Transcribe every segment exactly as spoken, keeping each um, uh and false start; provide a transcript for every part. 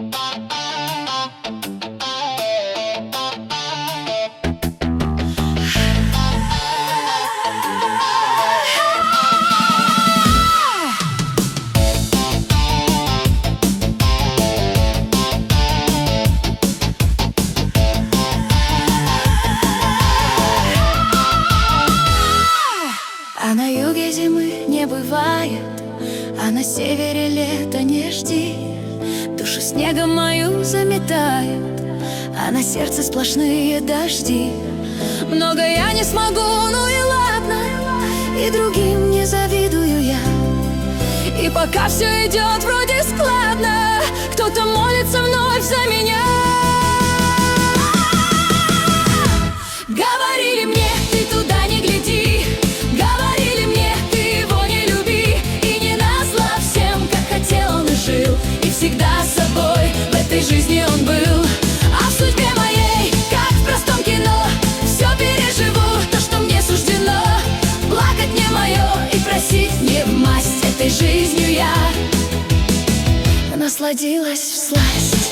А на юге зимы не бывает, а на севере лета не жди. Душу снегом мою заметают, а на сердце сплошные дожди. Много я не смогу, ну и ладно, и другим не завидую я. И пока все идет вроде складно, кто-то молится вновь за меня. Говорили мне, ты туда не гляди, говорили мне, ты его не люби. И не назло всем, как хотел он и жил, и всегда с собой в этой жизни он был. А в судьбе моей, как в простом кино, все переживу, то, что мне суждено. Плакать не мое и просить не в масть, этой жизнью я насладилась всласть.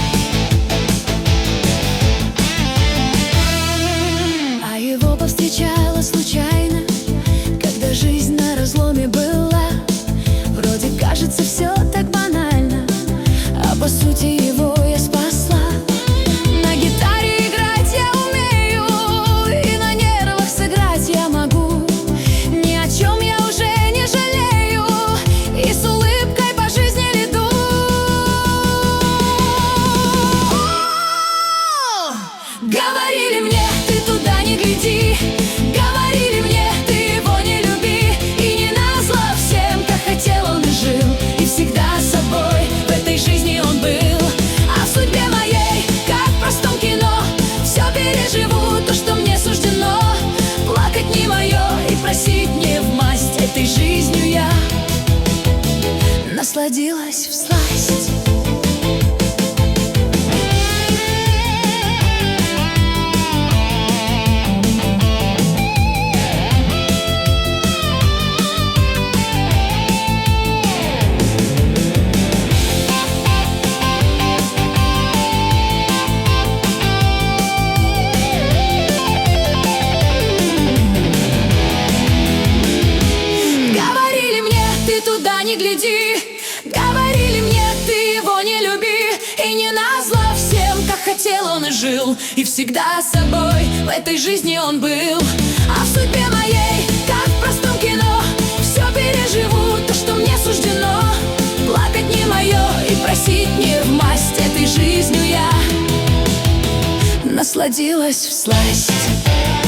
А его повстречала случайно, когда жизнь на разломе была. Вроде кажется все так банально, а по сути его я спасла. На гитаре играть я умею, и на нервах сыграть я могу. Ни о чем я уже не жалею, и с улыбкой по жизни иду. Говорили мне, ты туда не гляди, говорили мне, ты его не люби. И не назло всем, как хотел он и жил, и всегда с собой в этой жизни он был. А в судьбе моей, как в простом кино, все переживу, то, что мне суждено. Плакать не мое и просить не в масть, этой жизнью я насладилась всласть. Туда не гляди, говорили мне, ты его не люби. И не назло всем, как хотел он и жил, и всегда с собой в этой жизни он был. А в судьбе моей, как в простом кино, все переживу, то, что мне суждено. Плакать не мое и просить не в масть, этой жизнью я насладилась всласть.